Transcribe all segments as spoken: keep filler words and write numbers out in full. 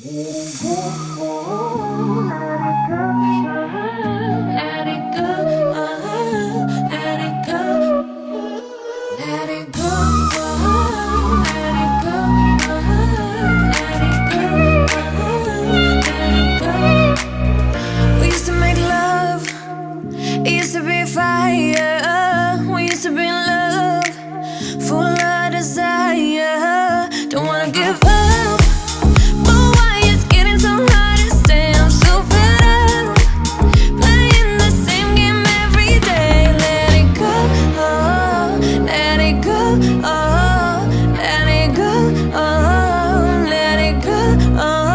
Let it go, uh-huh, let it go, let it go, uh-huh, let it go, uh-huh, let it go, uh-huh, let it go. We used to make love, it used to be fire. We used to be in love, full of desire. Don't wanna give up, but why it's getting so hard to stay? I'm so fed up, playing the same game every day. Let it go, oh, let it go, oh, let it go, oh, let it go, oh.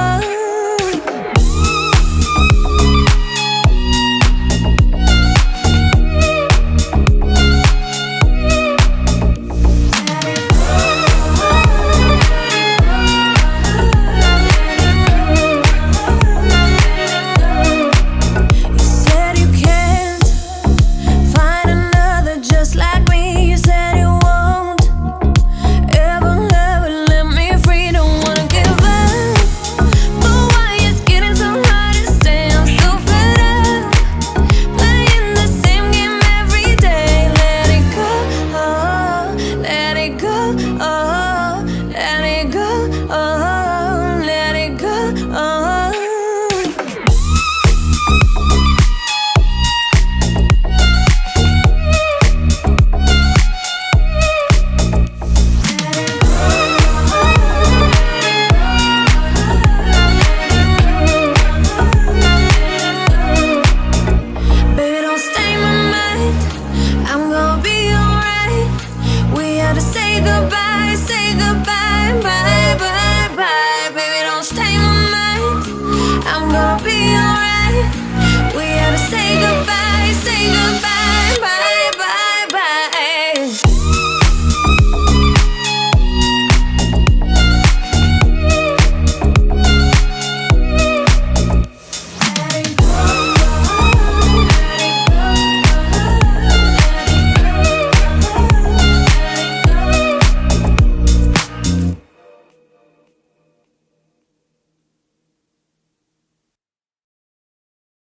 Say goodbye, say goodbye, bye, bye, bye. Baby, don't stay my mind. I'm gonna be alright. We had to say goodbye, say goodbye.